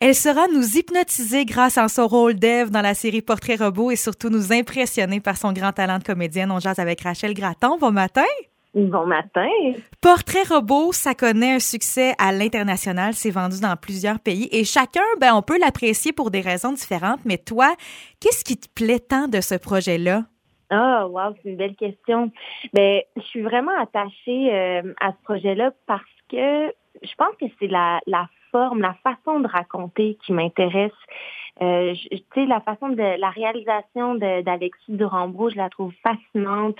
Elle saura nous hypnotiser grâce à son rôle d'Ève dans la série Portrait robot et surtout nous impressionner par son grand talent de comédienne. On jase avec Rachel Gratton. Bon matin! Bon matin! Portrait robot, ça connaît un succès à l'international. C'est vendu dans plusieurs pays et chacun, on peut l'apprécier pour des raisons différentes. Mais toi, qu'est-ce qui te plaît tant de ce projet-là? Ah, wow, c'est une belle question. Je suis vraiment attachée à ce projet-là parce que je pense que c'est la forme, la façon de raconter qui m'intéresse. Tu sais, la façon de la réalisation d'Alexis Durambeau, je la trouve fascinante.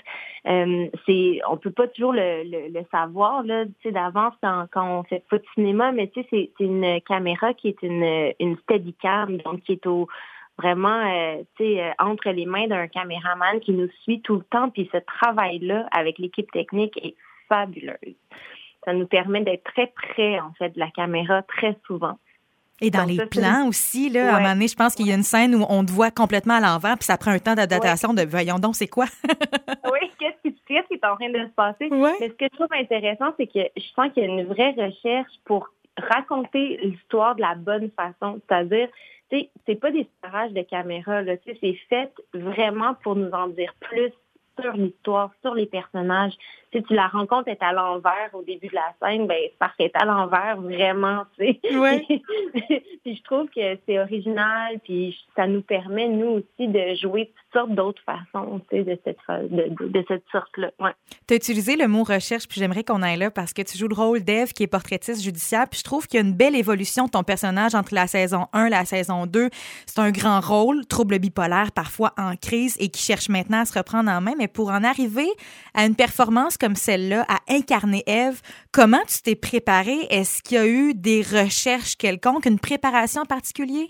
On peut pas toujours le savoir là, tu sais, d'avance quand on fait pas de cinéma, mais tu sais, c'est une caméra qui est une Steadicam, donc qui est vraiment entre les mains d'un caméraman qui nous suit tout le temps. Puis ce travail-là avec l'équipe technique est fabuleuse. Ça nous permet d'être très près, en fait, de la caméra très souvent. Et dans les plans aussi, là, à un moment donné, je pense qu'il y a une scène où on te voit complètement à l'envers, puis ça prend un temps d'adaptation de voyons donc, c'est quoi? Oui, qu'est-ce qui est en train de se passer? Ouais. Mais ce que je trouve intéressant, c'est que je sens qu'il y a une vraie recherche pour raconter l'histoire de la bonne façon. C'est-à-dire, tu sais, c'est pas des parages de caméra, là, tu sais, c'est fait vraiment pour nous en dire plus sur l'histoire, sur les personnages. Si tu la rencontres est à l'envers au début de la scène, c'est parce qu'elle est à l'envers vraiment, tu sais. Ouais. Puis je trouve que c'est original, puis ça nous permet, nous aussi, de jouer toutes sortes d'autres façons, tu sais, de cette sorte-là. Ouais. Tu as utilisé le mot recherche, puis j'aimerais qu'on aille là parce que tu joues le rôle d'Ève qui est portraitiste judiciaire, puis je trouve qu'il y a une belle évolution de ton personnage entre la saison 1 et la saison 2. C'est un grand rôle, trouble bipolaire, parfois en crise et qui cherche maintenant à se reprendre en main, mais pour en arriver à une performance comme celle-là, à incarner Ève, comment tu t'es préparée? Est-ce qu'il y a eu des recherches quelconques, une préparation en particulier?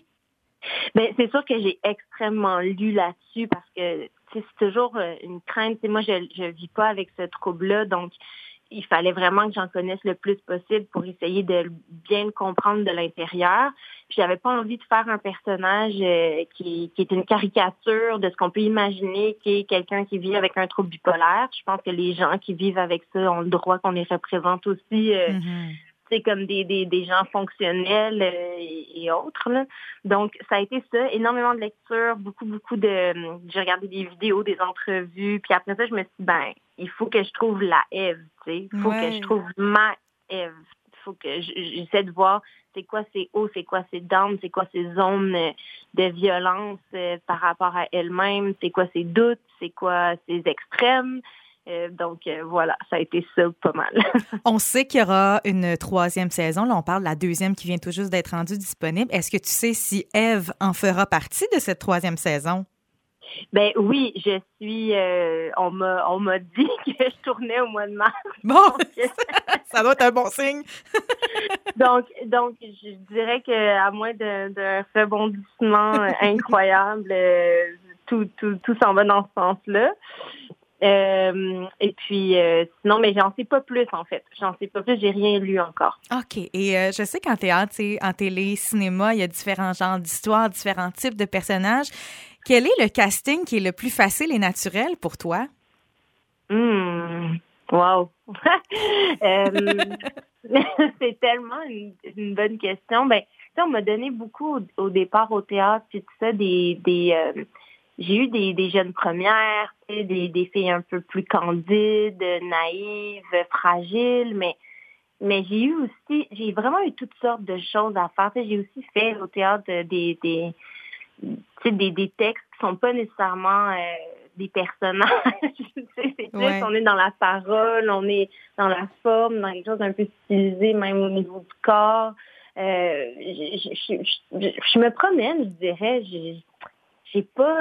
C'est sûr que j'ai extrêmement lu là-dessus parce que c'est toujours une crainte. Moi, je vis pas avec ce trouble-là, donc il fallait vraiment que j'en connaisse le plus possible pour essayer de bien le comprendre de l'intérieur. Puis j'avais pas envie de faire un personnage qui est une caricature de ce qu'on peut imaginer qui est quelqu'un qui vit avec un trouble bipolaire. Je pense que les gens qui vivent avec ça ont le droit qu'on les représente aussi. C'est comme des gens fonctionnels et autres, là. Donc, ça a été ça, énormément de lectures, beaucoup j'ai regardé des vidéos, des entrevues, puis après ça, je me suis dit, il faut que je trouve la Ève, tu sais. Il faut que je trouve ma Ève. Il faut que j'essaie de voir c'est quoi ses hauts, c'est quoi ses downs, c'est quoi ses zones de violence par rapport à elle-même, c'est quoi ses doutes, c'est quoi ses extrêmes. Voilà, ça a été ça pas mal. On sait qu'il y aura une 3e saison. Là, on parle de la 2e qui vient tout juste d'être rendue disponible. Est-ce que tu sais si Ève en fera partie de cette 3e saison? Oui, je suis. On m'a dit que je tournais au mois de mars. Bon, ça doit être un bon signe. donc, je dirais que à moins d'un rebondissement incroyable, tout s'en va dans ce sens-là. Et puis, sinon, mais j'en sais pas plus, en fait. J'en sais pas plus, j'ai rien lu encore. OK. Et je sais qu'en théâtre, en télé, cinéma, il y a différents genres d'histoires, différents types de personnages. Quel est le casting qui est le plus facile et naturel pour toi? Wow! C'est tellement une bonne question. On m'a donné beaucoup au départ au théâtre, puis tout ça, j'ai eu des jeunes premières, des filles un peu plus candides, naïves, fragiles, mais j'ai vraiment eu toutes sortes de choses à faire. J'ai aussi fait au théâtre des textes qui sont pas nécessairement des personnages. C'est plus, on est dans la parole, on est dans la forme, dans quelque chose d'un peu stylisé, même au niveau du corps. Je me promène, je dirais. Je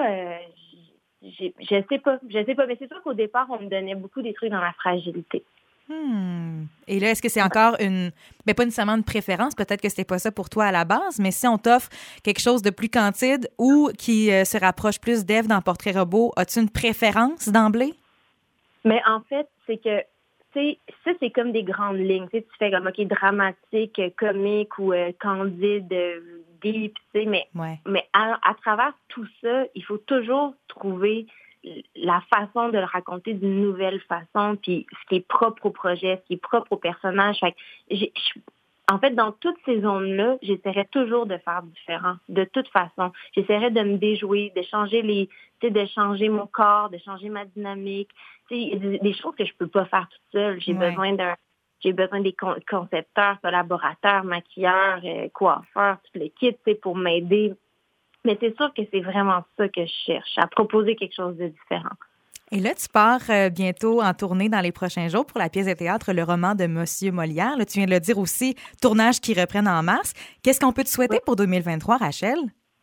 sais pas, mais c'est sûr qu'au départ, on me donnait beaucoup des trucs dans la fragilité. Et là, est-ce que c'est encore pas nécessairement une préférence, peut-être que c'était pas ça pour toi à la base, mais si on t'offre quelque chose de plus candide ou qui se rapproche plus d'Ève dans Portrait robot, as-tu une préférence d'emblée? Mais en fait, c'est que, tu sais, ça, c'est comme des grandes lignes. Tu sais, tu fais comme, OK, dramatique, comique ou candide, deep, tu sais, mais à travers tout ça, il faut toujours trouver la façon de le raconter d'une nouvelle façon, puis ce qui est propre au projet, ce qui est propre au personnage. Fait que En fait, dans toutes ces zones-là, j'essaierais toujours de faire différent, de toute façon. J'essaierais de me déjouer, de changer de changer mon corps, de changer ma dynamique. Il y a des choses que je peux pas faire toute seule. J'ai besoin des concepteurs, collaborateurs, maquilleurs, coiffeurs, tout le kit, pour m'aider. Mais c'est sûr que c'est vraiment ça que je cherche, à proposer quelque chose de différent. Et là, tu pars bientôt en tournée dans les prochains jours pour la pièce de théâtre Le roman de Monsieur Molière. Là, tu viens de le dire aussi, tournage qui reprennent en mars. Qu'est-ce qu'on peut te souhaiter pour 2023, Rachel?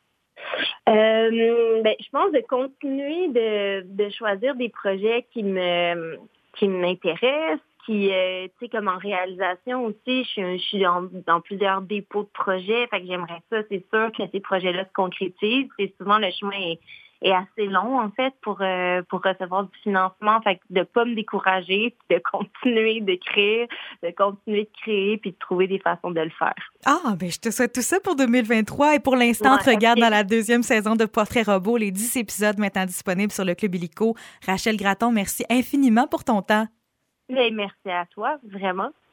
Je pense de continuer de choisir des projets qui m'intéressent, qui, comme en réalisation aussi, je suis dans plusieurs dépôts de projets, fait que j'aimerais ça, c'est sûr que ces projets-là se concrétisent. C'est souvent le chemin est assez long, en fait, pour recevoir du financement. Fait que de pas me décourager, de continuer d'écrire, de continuer de créer, puis de trouver des façons de le faire. Ah, je te souhaite tout ça pour 2023. Et pour l'instant, on te regarde dans la 2e saison de Portrait Robot, les 10 épisodes maintenant disponibles sur le Club Illico. Rachel Gratton, merci infiniment pour ton temps. Merci à toi, vraiment.